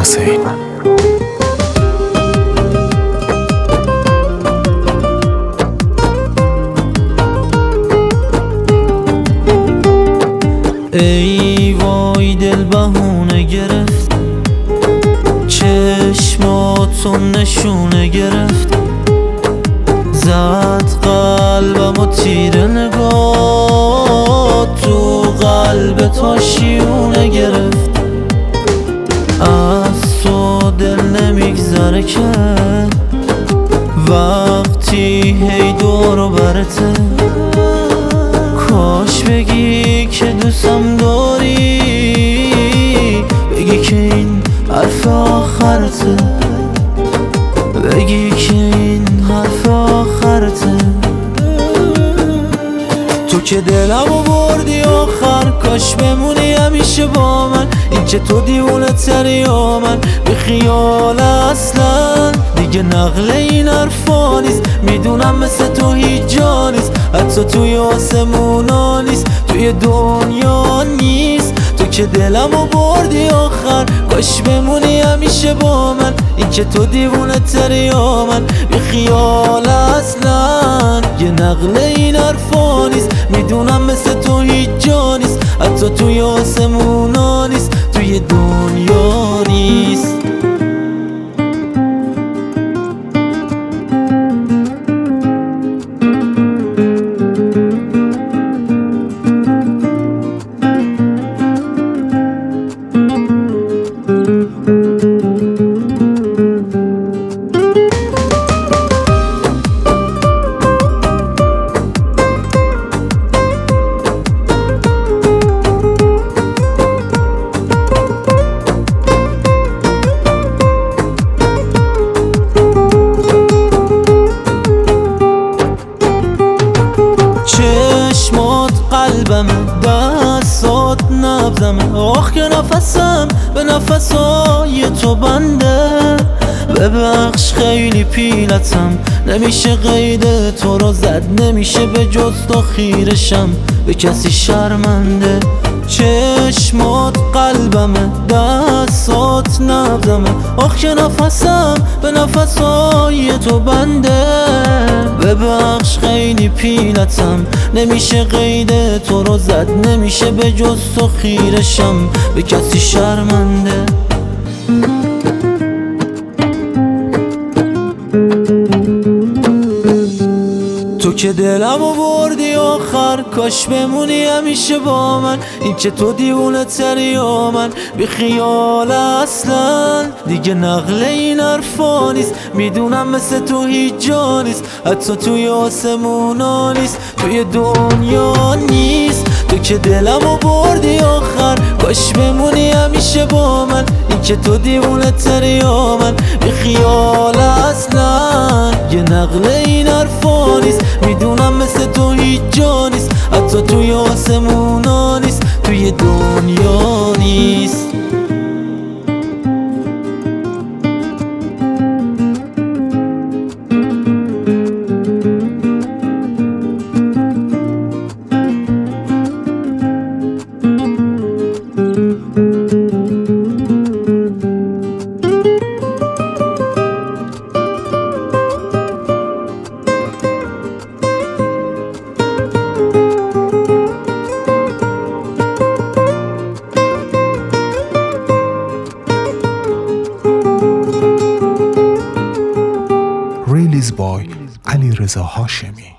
حسین. ای وای دل بهونه گرفت، چشماتون نشونه گرفت، زد قلبم و تیر نگاه تو قلب تا شیونه گرفت. از تو دل نمیگذره که وقتی هی دور برته، کاش بگی که دوستم داری، بگی که این حرف آخرته، بگی که این حرف آخرته. تو که دلمو بردی آخر، کاش بمونی همیشه با من، این که تو دیوونه تری یا من بی خیال اصلا. دیگه نقل این حرفا نیست، میدونم مثل تو هیچ جا نیست، حتی توی آسمونا نیست، توی دنیا نیست. تو که دلمو بردی آخر، کاش بمونی همیشه با من، این که تو دیوونه تری یا من بی خیال اصلا. یه نقل این حرفا نیست، میدونم مثل تو هیچ جا نیست، حتی توی آسمونا نیست، توی دنیا نیست. چشمات قلبمه، دستات نبضمه، آخ که نفسم به نفسای تو بنده. ببخش خیلی پیلتم، نمیشه قید تو رو زد، نمیشه به جز تو خیرشم به کسی شرمنده. چشمات قلبمه، دستات نبضمه، آخ که نفسم به نفسای تو بنده. ببخش خیلی پیلتم، نمیشه قید تو رو زد، نمیشه به جز تو خیرشم به کسی شرمنده. تو که دلمو بردی آخر، کاش بمونی همیشه با من، این که تو دیوونه تری یا من بی خیال اصلا. دیگه نقل این حرفا نیست، میدونم مثل تو هیچ جا نیست، حتی توی آسمونا نیست، توی دنیا نیست. تو که دلمو بردی آخر، کاش بمونی همیشه با من، این که تو دیوونه تری یا من بی خیال اصلا. یه نقل این حرفا نیست، میدونم مثل تو هیچ جا نیست، حتی توی آسمونا نیست، توی دنیا نیست. ریلیز بای علیرضا هاشمی.